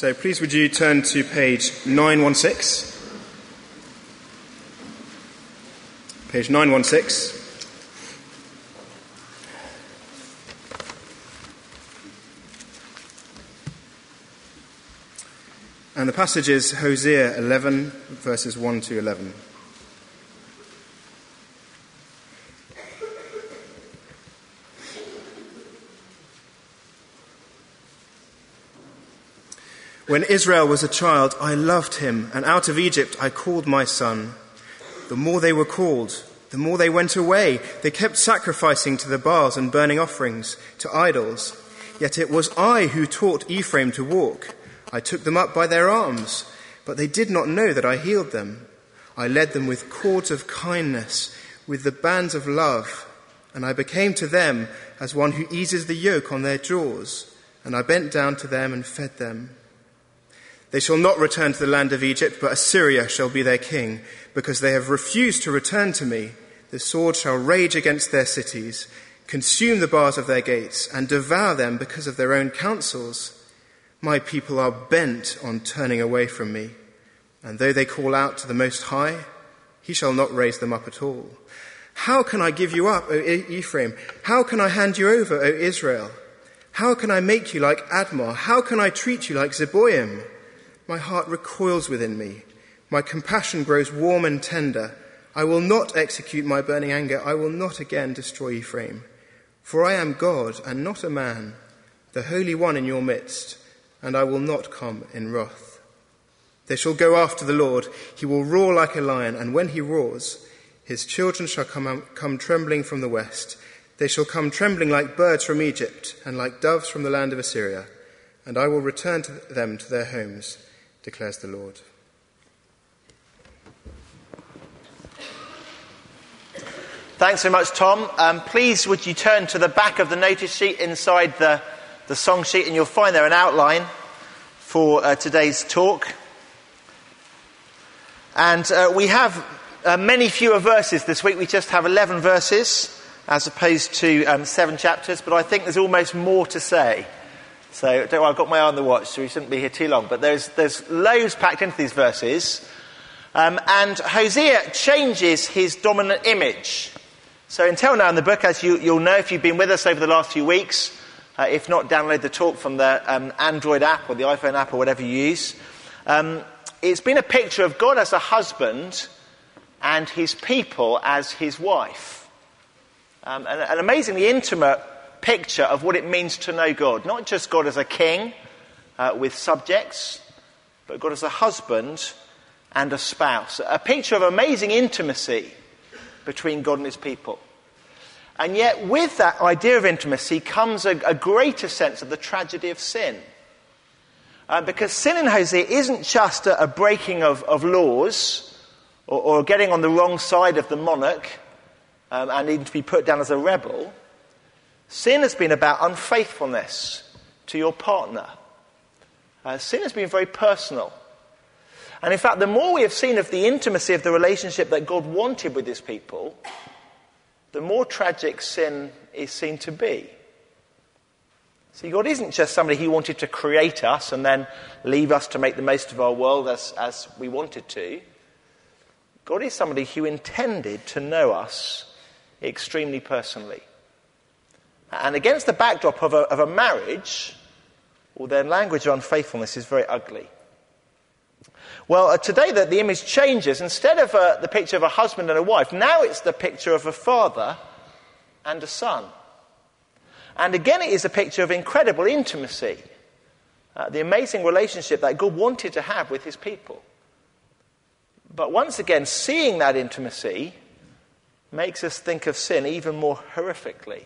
So please would you turn to page 916. Page 916. And the passage is Hosea 11, verses 1 to 11. When Israel was a child, I loved him, and out of Egypt I called my son. The more they were called, the more they went away. They kept sacrificing to the Baals and burning offerings to idols. Yet it was I who taught Ephraim to walk. I took them up by their arms, but they did not know that I healed them. I led them with cords of kindness, with the bands of love, and I became to them as one who eases the yoke on their jaws, and I bent down to them and fed them. They shall not return to the land of Egypt, but Assyria shall be their king, because they have refused to return to me. The sword shall rage against their cities, consume the bars of their gates, and devour them because of their own counsels. My people are bent on turning away from me, and though they call out to the Most High, he shall not raise them up at all. How can I give you up, O Ephraim? How can I hand you over, O Israel? How can I make you like Admah? How can I treat you like Zeboim? My heart recoils within me. My compassion grows warm and tender. I will not execute my burning anger. I will not again destroy Ephraim. For I am God and not a man, the Holy One in your midst, and I will not come in wrath. They shall go after the Lord. He will roar like a lion, and when he roars, his children shall come trembling from the west. They shall come trembling like birds from Egypt, and like doves from the land of Assyria. And I will return to them to their homes, declares the Lord. Thanks so much, Tom. Please, would you turn to the back of the notice sheet inside the song sheet, and you'll find there an outline for today's talk. And we have many fewer verses this week. We just have 11 verses as opposed to 7 chapters, but I think there's almost more to say. So don't worry, I've got my eye on the watch, so we shouldn't be here too long. But there's loads packed into these verses. And Hosea changes his dominant image. So until now in the book, as you'll know if you've been with us over the last few weeks, if not, download the talk from the Android app or the iPhone app or whatever you use. It's been a picture of God as a husband and his people as his wife. An amazingly intimate picture of what it means to know God. Not just God as a king with subjects, but God as a husband and a spouse. A picture of amazing intimacy between God and his people. And yet with that idea of intimacy comes a greater sense of the tragedy of sin. Because sin in Hosea isn't just a breaking of laws or getting on the wrong side of the monarch and needing to be put down as a rebel. Sin has been about unfaithfulness to your partner. Sin has been very personal. And in fact, the more we have seen of the intimacy of the relationship that God wanted with his people, the more tragic sin is seen to be. See, God isn't just somebody who wanted to create us and then leave us to make the most of our world as we wanted to. God is somebody who intended to know us extremely personally. And against the backdrop of a marriage, well, their language of unfaithfulness is very ugly. Well, today the image changes. Instead of the picture of a husband and a wife, now it's the picture of a father and a son. And again, it is a picture of incredible intimacy, the amazing relationship that God wanted to have with his people. But once again, seeing that intimacy makes us think of sin even more horrifically.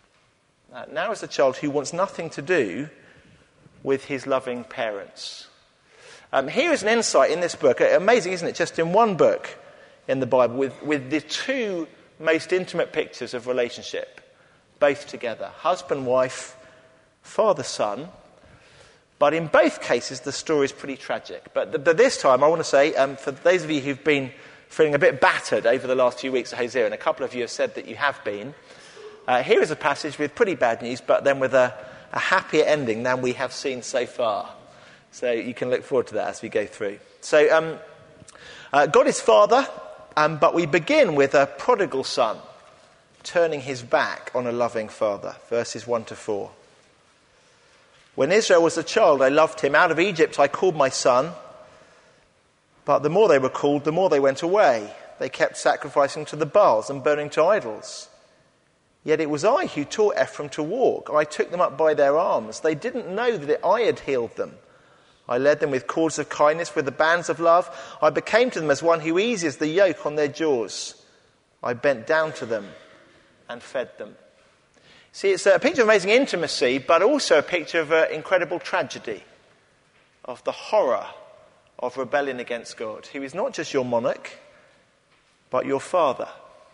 Now is a child who wants nothing to do with his loving parents. Here is an insight in this book. Amazing, isn't it? Just in one book in the Bible with the two most intimate pictures of relationship, both together. Husband, wife, father, son. But in both cases, the story is pretty tragic. But this time, I want to say, for those of you who've been feeling a bit battered over the last few weeks at Hosea, and a couple of you have said that you have been, here is a passage with pretty bad news, but then with a happier ending than we have seen so far. So you can look forward to that as we go through. So God is Father, but we begin with a prodigal son turning his back on a loving father. Verses 1 to 4. When Israel was a child, I loved him. Out of Egypt I called my son. But the more they were called, the more they went away. They kept sacrificing to the Baals and burning to idols. Yet it was I who taught Ephraim to walk. I took them up by their arms. They didn't know that I had healed them. I led them with cords of kindness, with the bands of love. I became to them as one who eases the yoke on their jaws. I bent down to them and fed them. See, it's a picture of amazing intimacy, but also a picture of incredible tragedy, of the horror of rebellion against God, who is not just your monarch, but your father.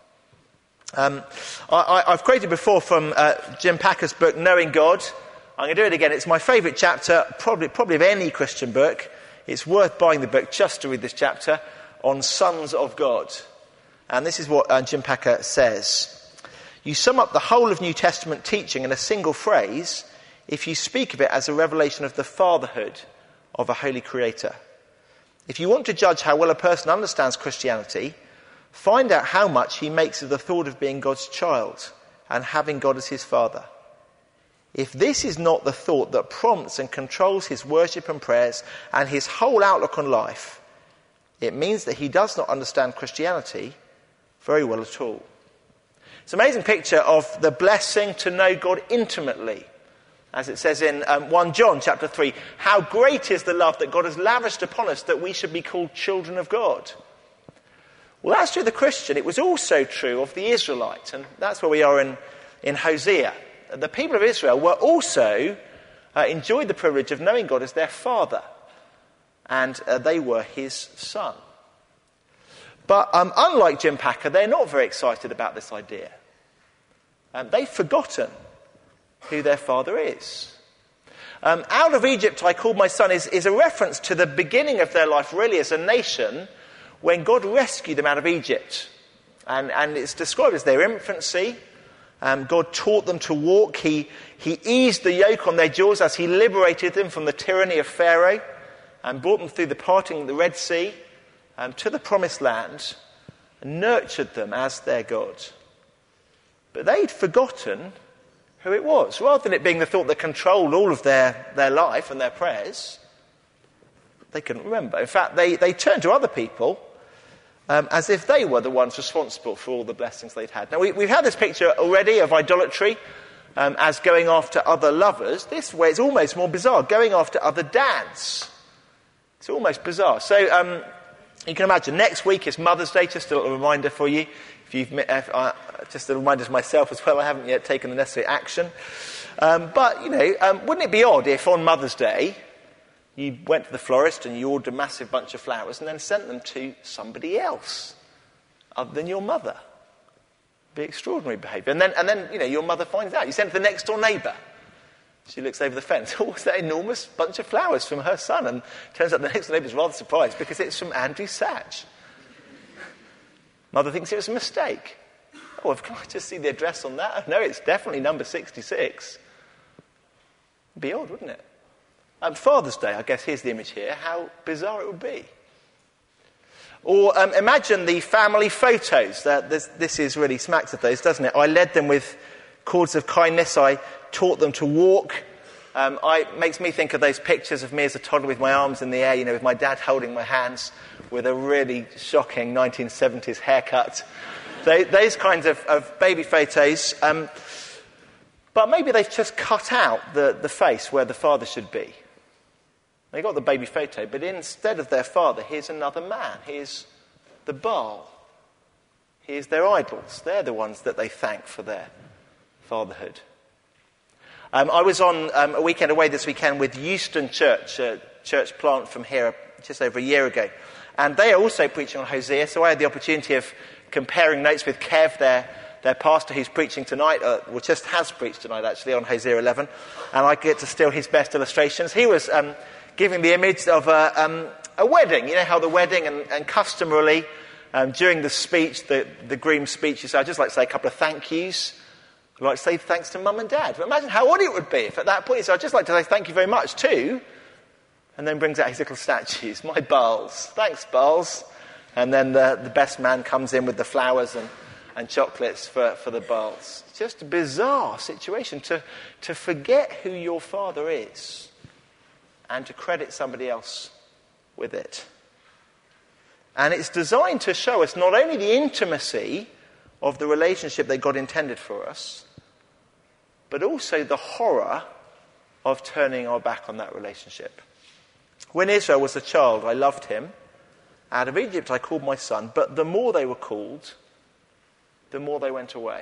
I've quoted before from Jim Packer's book, Knowing God. I'm going to do it again. It's my favourite chapter, probably of any Christian book. It's worth buying the book just to read this chapter on sons of God. And this is what Jim Packer says. You sum up the whole of New Testament teaching in a single phrase if you speak of it as a revelation of the fatherhood of a holy creator. If you want to judge how well a person understands Christianity, find out how much he makes of the thought of being God's child and having God as his father. If this is not the thought that prompts and controls his worship and prayers and his whole outlook on life, it means that he does not understand Christianity very well at all. It's an amazing picture of the blessing to know God intimately. As it says in 1 John chapter 3, how great is the love that God has lavished upon us that we should be called children of God. Well, that's true of the Christian. It was also true of the Israelite. And that's where we are in Hosea. The people of Israel were also enjoyed the privilege of knowing God as their father. And they were his son. But unlike Jim Packer, they're not very excited about this idea. They've forgotten who their father is. Out of Egypt I called my son is a reference to the beginning of their life, really, as a nation, when God rescued them out of Egypt. And it's described as their infancy. God taught them to walk. He eased the yoke on their jaws as he liberated them from the tyranny of Pharaoh and brought them through the parting of the Red Sea to the promised land and nurtured them as their God. But they'd forgotten who it was. Rather than it being the thought that controlled all of their life and their prayers, they couldn't remember. In fact, they turned to other people as if they were the ones responsible for all the blessings they'd had. Now, we've had this picture already of idolatry as going after other lovers. This way it's almost more bizarre, going after other dads. It's almost bizarre. So you can imagine, next week is Mother's Day, just a little reminder for you. Just a reminder to myself as well, I haven't yet taken the necessary action. But, wouldn't it be odd if on Mother's Day you went to the florist and you ordered a massive bunch of flowers and then sent them to somebody else other than your mother? It'd be extraordinary behaviour. And then your mother finds out. You send it to the next door neighbour. She looks over the fence. Oh, what's that enormous bunch of flowers from her son? And turns out the next door neighbour's rather surprised because it's from Andrew Satch. Mother thinks it was a mistake. Oh, can I just see the address on that? No, it's definitely number 66. It'd be odd, wouldn't it? Father's Day, I guess here's the image here. How bizarre it would be. Or imagine the family photos. This is really smacks of those, doesn't it? I led them with cords of kindness. I taught them to walk. Makes me think of those pictures of me as a toddler with my arms in the air, with my dad holding my hands with a really shocking 1970s haircut. Those kinds of baby photos. But maybe they've just cut out the face where the father should be. They got the baby photo, but instead of their father, here's another man. Here's the Baal. Here's their idols. They're the ones that they thank for their fatherhood. I was on a weekend away this weekend with Euston Church, a church plant from here just over a year ago. And they are also preaching on Hosea, so I had the opportunity of comparing notes with Kev, their pastor who's preaching tonight, just has preached tonight actually, on Hosea 11. And I get to steal his best illustrations. He was giving the image of a wedding. You know how the wedding, and customarily, during the speech, the groom's speech, I'd just like to say a couple of thank yous. I'd like to say thanks to Mum and Dad. But imagine how odd it would be if at that point he said, I'd just like to say thank you very much to and then brings out his little statues. My Baals. Thanks, Baals. And then the best man comes in with the flowers and chocolates for the Baals. It's just a bizarre situation to forget who your father is and to credit somebody else with it. And it's designed to show us not only the intimacy of the relationship that God intended for us, but also the horror of turning our back on that relationship. When Israel was a child, I loved him. Out of Egypt I called my son. But the more they were called, the more they went away.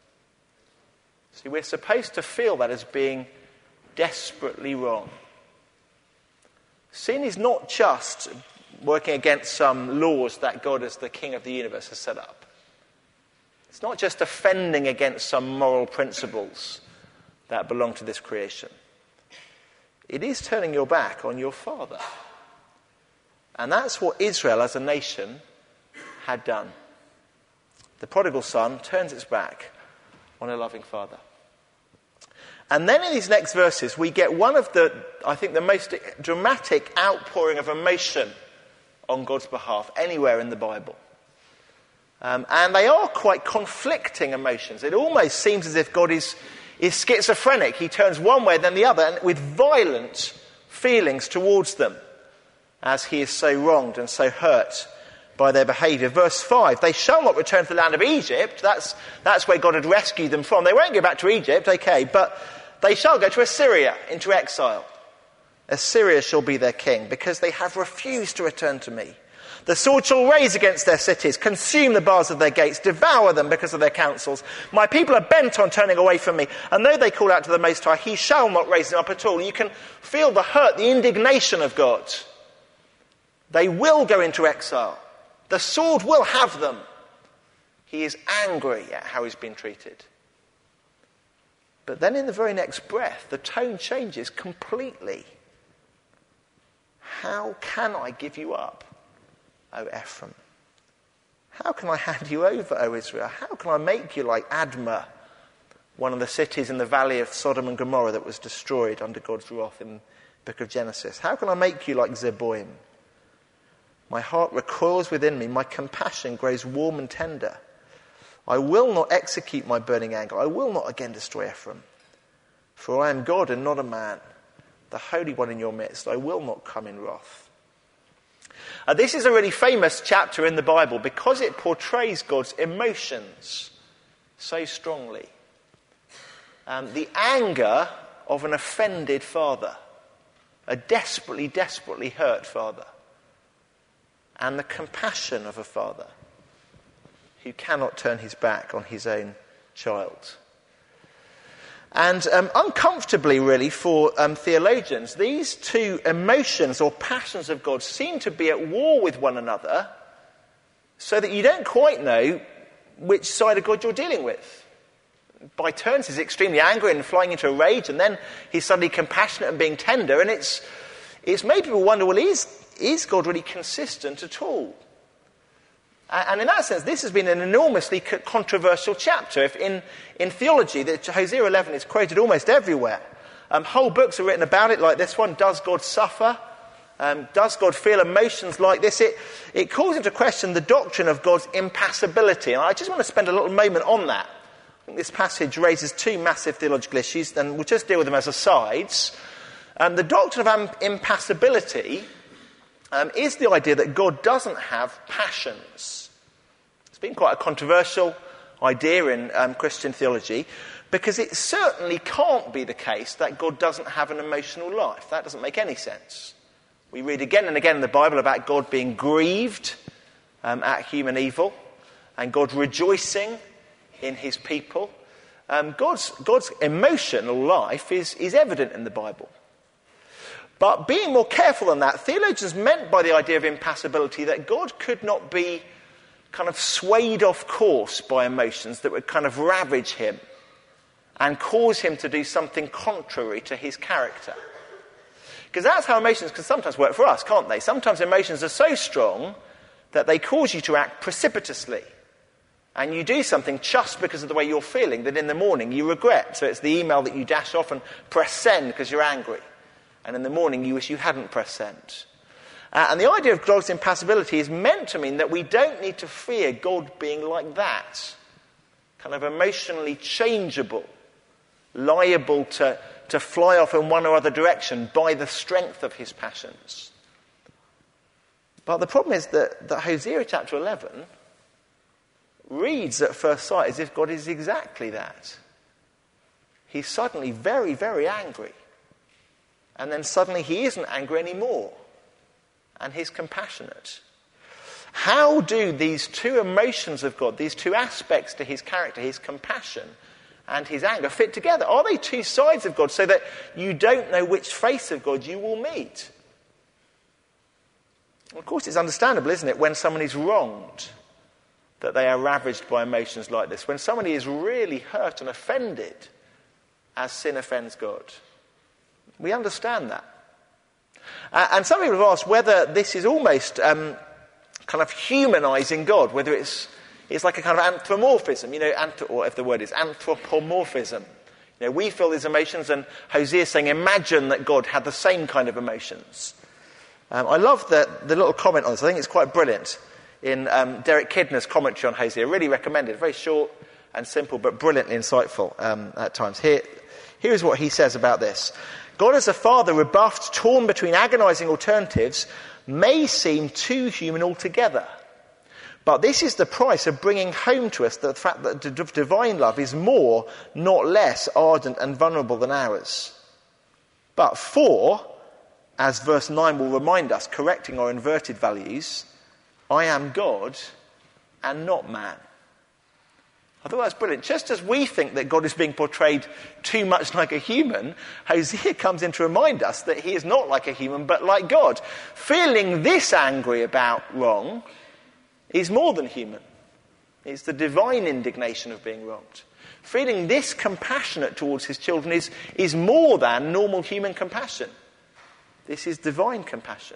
See, we're supposed to feel that as being desperately wrong. Sin is not just working against some laws that God as the King of the universe has set up. It's not just offending against some moral principles that belong to this creation. It is turning your back on your father. And that's what Israel as a nation had done. The prodigal son turns its back on a loving father. And then in these next verses, we get one of the most dramatic outpouring of emotion on God's behalf anywhere in the Bible. And they are quite conflicting emotions. It almost seems as if God is schizophrenic. He turns one way then the other, and with violent feelings towards them as he is so wronged and so hurt by their behaviour. Verse 5, they shall not return to the land of Egypt. That's where God had rescued them from. They won't go back to Egypt, okay, but they shall go to Assyria, into exile. Assyria shall be their king, because they have refused to return to me. The sword shall raise against their cities, consume the bars of their gates, devour them because of their counsels. My people are bent on turning away from me, and though they call out to the Most High, he shall not raise them up at all. You can feel the hurt, the indignation of God. They will go into exile. The sword will have them. He is angry at how he's been treated. But then in the very next breath, the tone changes completely. How can I give you up, O Ephraim? How can I hand you over, O Israel? How can I make you like Admah, one of the cities in the valley of Sodom and Gomorrah that was destroyed under God's wrath in the book of Genesis? How can I make you like Zeboim? My heart recoils within me. My compassion grows warm and tender. I will not execute my burning anger. I will not again destroy Ephraim. For I am God and not a man, the Holy One in your midst. I will not come in wrath. This is a really famous chapter in the Bible because it portrays God's emotions so strongly. The anger of an offended father, a desperately, desperately hurt father, and the compassion of a father who cannot turn his back on his own child. And uncomfortably, really, for theologians, these two emotions or passions of God seem to be at war with one another so that you don't quite know which side of God you're dealing with. By turns, he's extremely angry and flying into a rage, and then he's suddenly compassionate and being tender, and it's made people wonder, well, is God really consistent at all? And in that sense, this has been an enormously controversial chapter. If in theology, Hosea 11 is quoted almost everywhere. Whole books are written about it, like this one. Does God suffer? Does God feel emotions like this? It calls into question the doctrine of God's impassibility. And I just want to spend a little moment on that. I think this passage raises two massive theological issues, and we'll just deal with them as asides. The doctrine of impassibility is the idea that God doesn't have passions. It's been quite a controversial idea in Christian theology because it certainly can't be the case that God doesn't have an emotional life. That doesn't make any sense. We read again and again in the Bible about God being grieved at human evil and God rejoicing in his people. God's emotional life is evident in the Bible. But being more careful than that, theologians meant by the idea of impassibility that God could not be kind of swayed off course by emotions that would kind of ravage him and cause him to do something contrary to his character. Because that's how emotions can sometimes work for us, can't they? Sometimes emotions are so strong that they cause you to act precipitously. And you do something just because of the way you're feeling that in the morning you regret. So it's the email that you dash off and press send because you're angry. and in the morning you wish you hadn't pressed send. And the idea of God's impassibility is meant to mean that we don't need to fear God being like that, kind of emotionally changeable, liable to fly off in one or other direction by the strength of his passions. But the problem is that Hosea chapter 11 reads at first sight as if God is exactly that. He's suddenly very, very angry. And then suddenly he isn't angry anymore. And he's compassionate. How do these two emotions of God, these two aspects to his character, his compassion and his anger, fit together? Are they two sides of God so that you don't know which face of God you will meet? Of course, it's understandable, isn't it, when someone is wronged, that they are ravaged by emotions like this. When somebody is really hurt and offended as sin offends God. We understand that. And some people have asked whether this is almost kind of humanizing God, whether it's like a kind of anthropomorphism, or if the word is anthropomorphism. We feel these emotions, and Hosea is saying, imagine that God had the same kind of emotions. I love the little comment on this. I think it's quite brilliant. In Derek Kidner's commentary on Hosea, really recommended. Very short and simple, but brilliantly insightful at times. Here's what he says about this. God as a father rebuffed, torn between agonizing alternatives, may seem too human altogether. But this is the price of bringing home to us the fact that divine love is more, not less, ardent and vulnerable than ours. But as verse 9 will remind us, correcting our inverted values, I am God and not man. I thought that's brilliant. Just as we think that God is being portrayed too much like a human, Hosea comes in to remind us that he is not like a human, but like God. Feeling this angry about wrong is more than human. It's the divine indignation of being wronged. Feeling this compassionate towards his children is more than normal human compassion. This is divine compassion.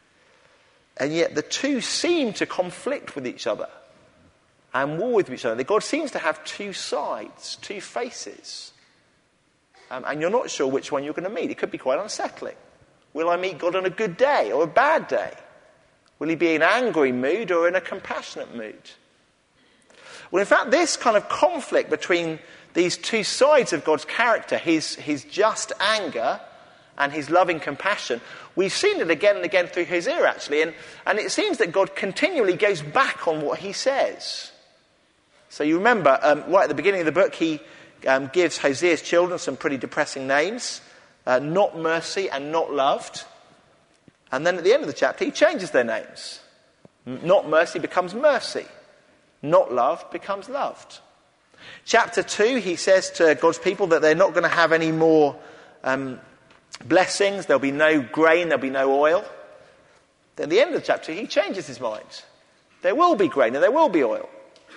And yet the two seem to conflict with each other and war with each other. God seems to have two sides, two faces. And you're not sure which one you're going to meet. It could be quite unsettling. Will I meet God on a good day or a bad day? Will he be in an angry mood or in a compassionate mood? Well, in fact, this kind of conflict between these two sides of God's character, his just anger and his loving compassion, we've seen it again and again through Hosea, actually. And it seems that God continually goes back on what he says. So you remember, right at the beginning of the book, he gives Hosea's children some pretty depressing names. Not mercy and not loved. And then at the end of the chapter, he changes their names. Not mercy becomes mercy. Not loved becomes loved. Chapter 2, he says to God's people that they're not going to have any more blessings. There'll be no grain, there'll be no oil. Then at the end of the chapter, he changes his mind. There will be grain and there will be oil.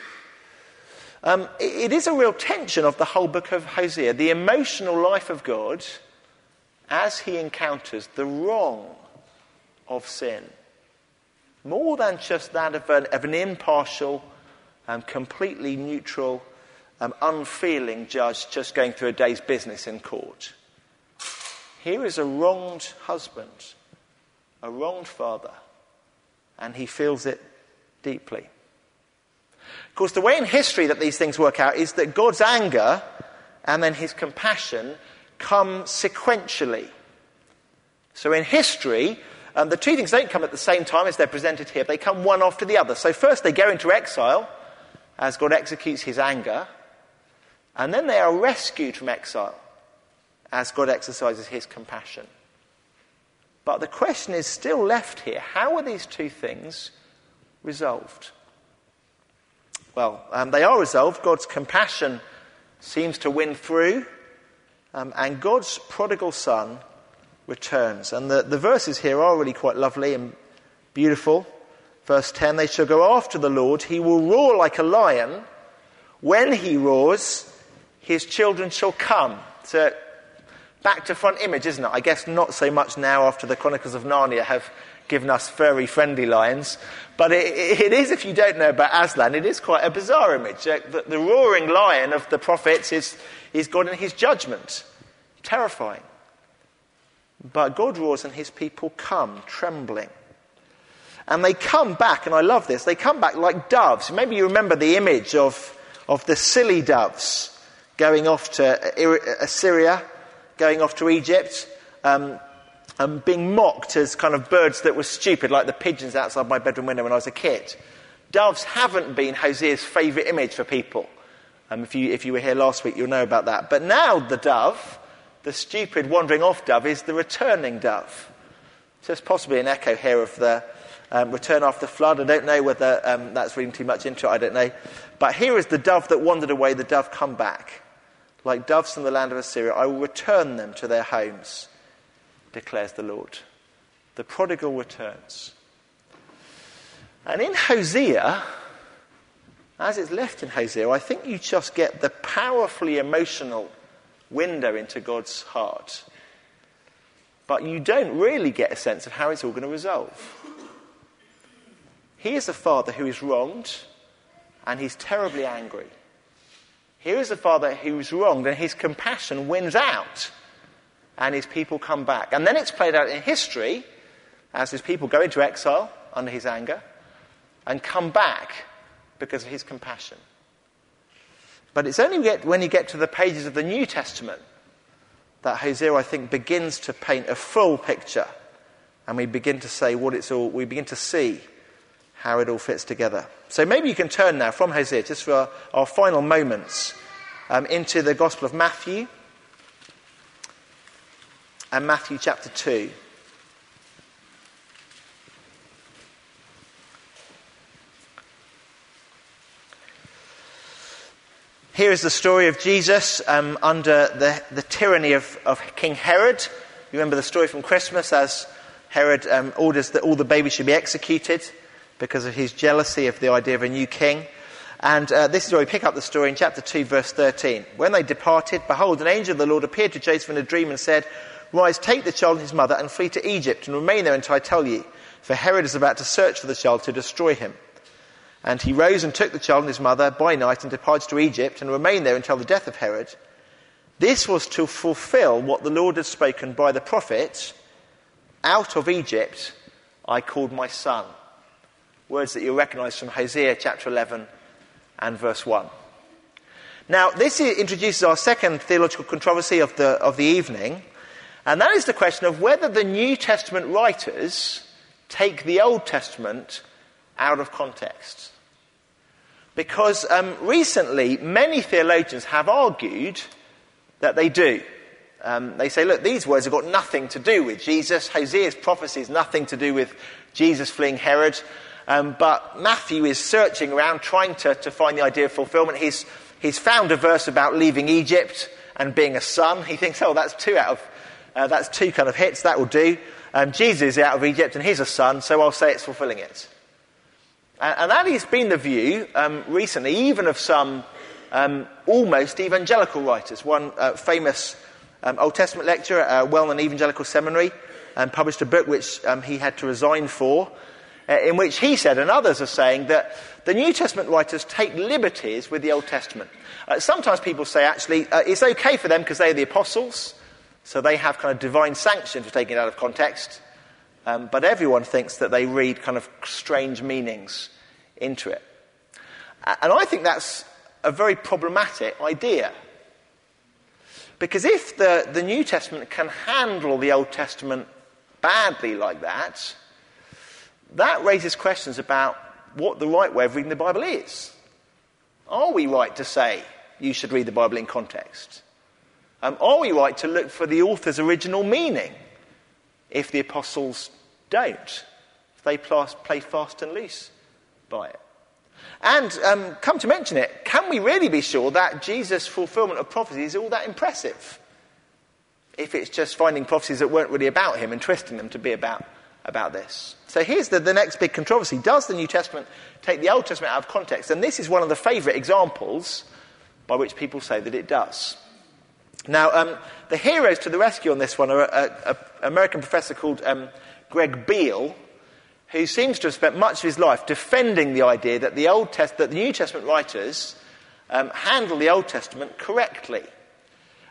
It is a real tension of the whole book of Hosea, the emotional life of God as he encounters the wrong of sin. More than just that of an impartial, completely neutral, unfeeling judge just going through a day's business in court. Here is a wronged husband, a wronged father, and he feels it deeply. Of course, the way in history that these things work out is that God's anger and then his compassion come sequentially. So in history, the two things don't come at the same time as they're presented here. They come one after the other. So first they go into exile as God executes his anger, and then they are rescued from exile as God exercises his compassion. But the question is still left here. How are these two things resolved? Well, they are resolved. God's compassion seems to win through, and God's prodigal son returns. And the verses here are really quite lovely and beautiful. Verse 10, they shall go after the Lord. He will roar like a lion. When he roars, his children shall come. So back to front image, isn't it? I guess not so much now after the Chronicles of Narnia have given us furry, friendly lions. But it is, if you don't know about Aslan, it is quite a bizarre image. The roaring lion of the prophets is God in his judgment. Terrifying. But God roars and his people come trembling. And they come back, and I love this, they come back like doves. Maybe you remember the image of the silly doves going off to Assyria, going off to Egypt, being mocked as kind of birds that were stupid, like the pigeons outside my bedroom window when I was a kid. Doves haven't been Hosea's favourite image for people. If you were here last week, you'll know about that. But now the dove, the stupid wandering off dove, is the returning dove. So there's possibly an echo here of the return after the flood. I don't know whether that's reading too much into it, I don't know. But here is the dove that wandered away, the dove come back. Like doves from the land of Assyria, I will return them to their homes, declares the Lord. The prodigal returns. And in Hosea, as it's left in Hosea, I think you just get the powerfully emotional window into God's heart. But you don't really get a sense of how it's all going to resolve. He is a father who is wronged, and he's terribly angry. Here is a father who's wronged, and his compassion wins out, and his people come back. And then it's played out in history as his people go into exile under his anger and come back because of his compassion. But it's only when you get to the pages of the New Testament that Hosea, I think, begins to paint a full picture, and we begin to say we begin to see how it all fits together. So maybe you can turn now from Hosea, just for our final moments, into the Gospel of Matthew, and Matthew chapter 2. Here is the story of Jesus under the tyranny of King Herod. You remember the story from Christmas, as Herod orders that all the babies should be executed because of his jealousy of the idea of a new king. And this is where we pick up the story in chapter 2, verse 13. When they departed, behold, an angel of the Lord appeared to Joseph in a dream and said, "Rise, take the child and his mother and flee to Egypt and remain there until I tell you, for Herod is about to search for the child to destroy him." And he rose and took the child and his mother by night and departed to Egypt and remained there until the death of Herod. This was to fulfill what the Lord had spoken by the prophet, "Out of Egypt I called my son." Words that you'll recognise from Hosea chapter 11 and verse 1. Now, this introduces our second theological controversy of the evening, and that is the question of whether the New Testament writers take the Old Testament out of context. Because recently, many theologians have argued that they do. They say, look, these words have got nothing to do with Jesus. Hosea's prophecy has nothing to do with Jesus fleeing Herod. But Matthew is searching around trying to find the idea of fulfillment. He's found a verse about leaving Egypt and being a son. He thinks, that's two kind of hits, that will do. Jesus is out of Egypt and he's a son, so I'll say it's fulfilling it. And that has been the view recently, even of some almost evangelical writers. One famous Old Testament lecturer at a well-known evangelical seminary published a book which he had to resign for, in which he said, and others are saying, that the New Testament writers take liberties with the Old Testament. Sometimes people say, actually, it's okay for them because they're the apostles, so they have kind of divine sanction for taking it out of context. But everyone thinks that they read kind of strange meanings into it. And I think that's a very problematic idea. Because if the New Testament can handle the Old Testament badly like that, that raises questions about what the right way of reading the Bible is. Are we right to say you should read the Bible in context? Are we right to look for the author's original meaning if the apostles don't? If they play fast and loose by it? And come to mention it, can we really be sure that Jesus' fulfillment of prophecy is all that impressive? If it's just finding prophecies that weren't really about him and twisting them to be about this. So here's the next big controversy. Does the New Testament take the Old Testament out of context? And this is one of the favourite examples by which people say that it does. Now, the heroes to the rescue on this one are an American professor called Greg Beale, who seems to have spent much of his life defending the idea that the New Testament writers handle the Old Testament correctly.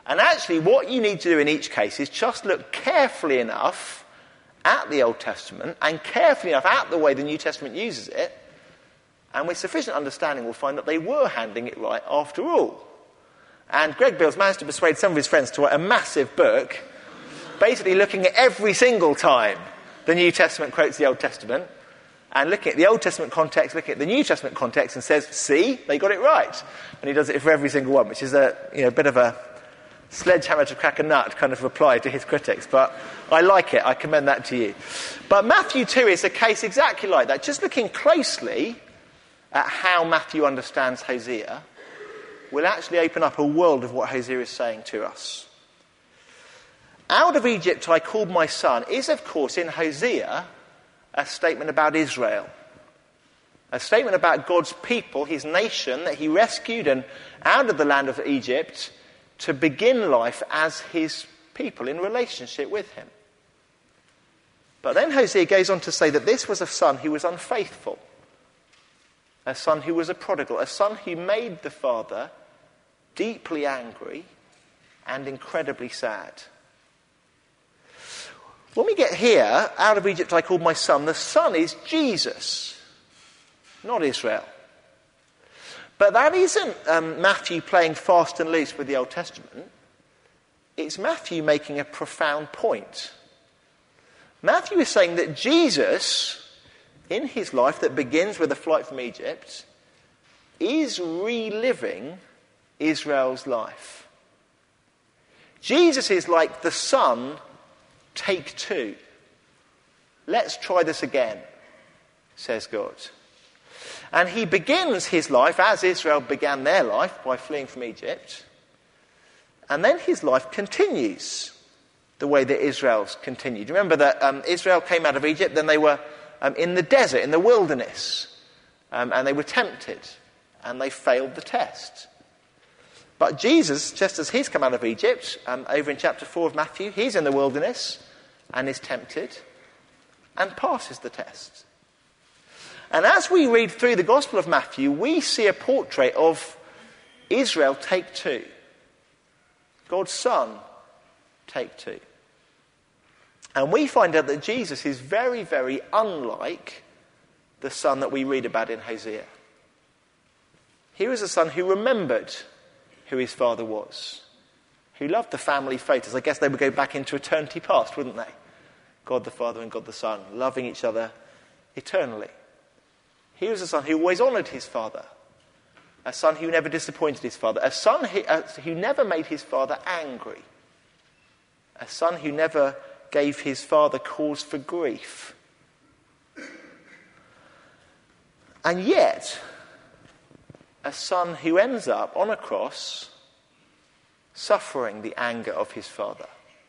And actually what you need to do in each case is just look carefully enough at the Old Testament and carefully enough at the way the New Testament uses it, and with sufficient understanding we'll find that they were handling it right after all. And Greg Beals managed to persuade some of his friends to write a massive book basically looking at every single time the New Testament quotes the Old Testament and looking at the Old Testament context, looking at the New Testament context and says, see, they got it right. And he does it for every single one, which is a bit of a sledgehammer to crack a nut kind of reply to his critics. But I like it. I commend that to you. But Matthew 2 is a case exactly like that. Just looking closely at how Matthew understands Hosea will actually open up a world of what Hosea is saying to us. Out of Egypt I called my son is, of course, in Hosea, a statement about Israel. A statement about God's people, his nation, that he rescued and out of the land of Egypt to begin life as his people in relationship with him. But then Hosea goes on to say that this was a son who was unfaithful, a son who was a prodigal, a son who made the father deeply angry and incredibly sad. When we get here, out of Egypt I called my son, the son is Jesus, not Israel. But that isn't Matthew playing fast and loose with the Old Testament. It's Matthew making a profound point. Matthew is saying that Jesus, in his life that begins with a flight from Egypt, is reliving Israel's life. Jesus is like the son, take two. Let's try this again, says God. And he begins his life as Israel began their life by fleeing from Egypt. And then his life continues the way that Israel's continued. Remember that Israel came out of Egypt, then they were in the desert, in the wilderness. And they were tempted. And they failed the test. But Jesus, just as he's come out of Egypt, over in chapter 4 of Matthew, he's in the wilderness and is tempted and passes the test. And as we read through the Gospel of Matthew, we see a portrait of Israel take two. God's son take two. And we find out that Jesus is very, very unlike the son that we read about in Hosea. He was a son who remembered who his father was, who loved the family photos. I guess they would go back into eternity past, wouldn't they? God the Father and God the Son, loving each other eternally. He was a son who always honoured his father, a son who never disappointed his father, a son who never made his father angry, a son who never gave his father cause for grief. And yet, a son who ends up on a cross suffering the anger of his father.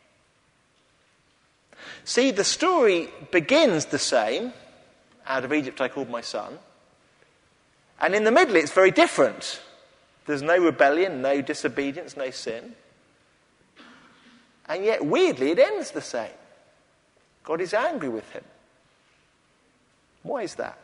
See, the story begins the same. Out of Egypt I called my son. And in the middle it's very different. There's no rebellion, no disobedience, no sin. And yet, weirdly, it ends the same. God is angry with him. Why is that?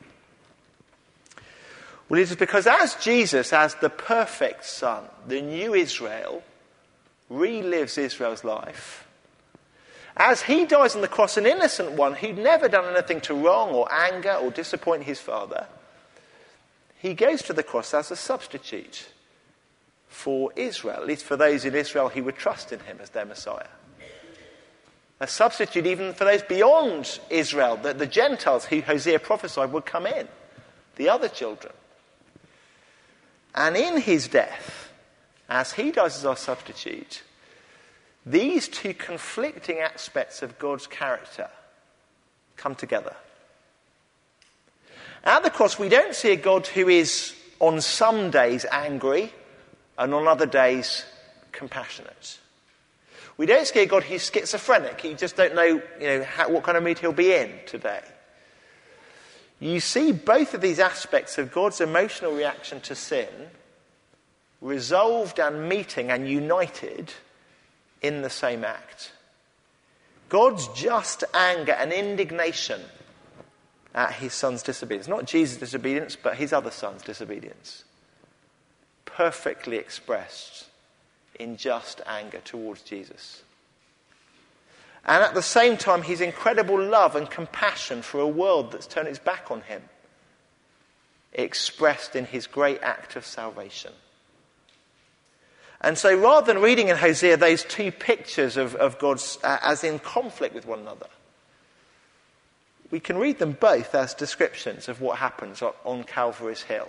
Well, it is because as Jesus, as the perfect son, the new Israel, relives Israel's life, as he dies on the cross, an innocent one who'd never done anything to wrong or anger or disappoint his father, he goes to the cross as a substitute for Israel, at least for those in Israel who would trust in him as their Messiah. A substitute even for those beyond Israel, the Gentiles who Hosea prophesied would come in, the other children. And in his death, as he dies as our substitute, these two conflicting aspects of God's character come together. At the cross, we don't see a God who is on some days angry and on other days compassionate. We don't see a God who's schizophrenic. You just don't know, what kind of mood he'll be in today. You see both of these aspects of God's emotional reaction to sin resolved and meeting and united in the same act. God's just anger and indignation at his son's disobedience. Not Jesus' disobedience, but his other son's disobedience. Perfectly expressed in just anger towards Jesus. And at the same time, his incredible love and compassion for a world that's turned its back on him, expressed in his great act of salvation. And so rather than reading in Hosea those two pictures of God's as in conflict with one another, we can read them both as descriptions of what happens on Calvary's Hill.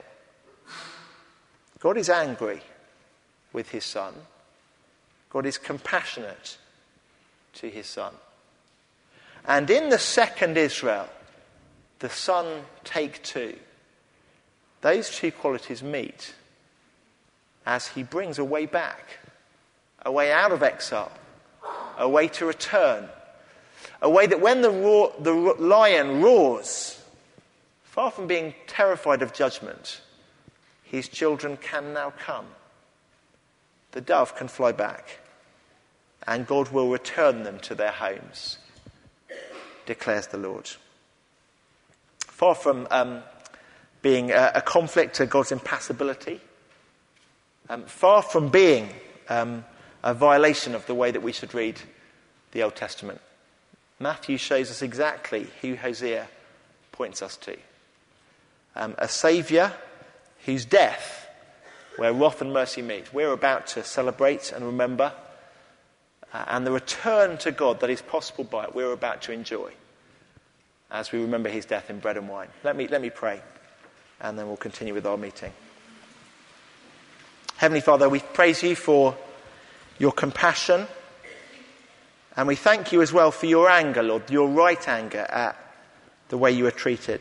God is angry with his Son. God is compassionate to his Son. And in the second Israel, the Son take two. Those two qualities meet as he brings a way back, a way out of exile, a way to return, a way that when the lion roars, far from being terrified of judgment, his children can now come. The dove can fly back, and God will return them to their homes, declares the Lord. Far from being a conflict to God's impassibility, far from being a violation of the way that we should read the Old Testament, Matthew shows us exactly who Hosea points us to. A saviour whose death, where wrath and mercy meet, we're about to celebrate and remember, and the return to God that is possible by it, we're about to enjoy as we remember his death in bread and wine. Let me pray, and then we'll continue with our meeting. Heavenly Father, we praise you for your compassion, and we thank you as well for your anger, Lord, your right anger at the way you were treated.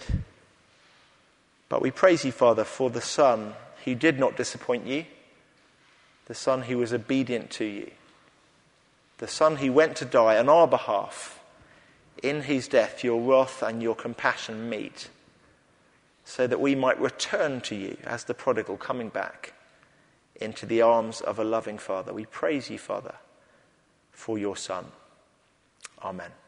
But we praise you, Father, for the Son who did not disappoint you, the Son who was obedient to you, the Son who went to die on our behalf. In his death your wrath and your compassion meet, so that we might return to you as the prodigal coming back into the arms of a loving Father. We praise you, Father, for your Son. Amen.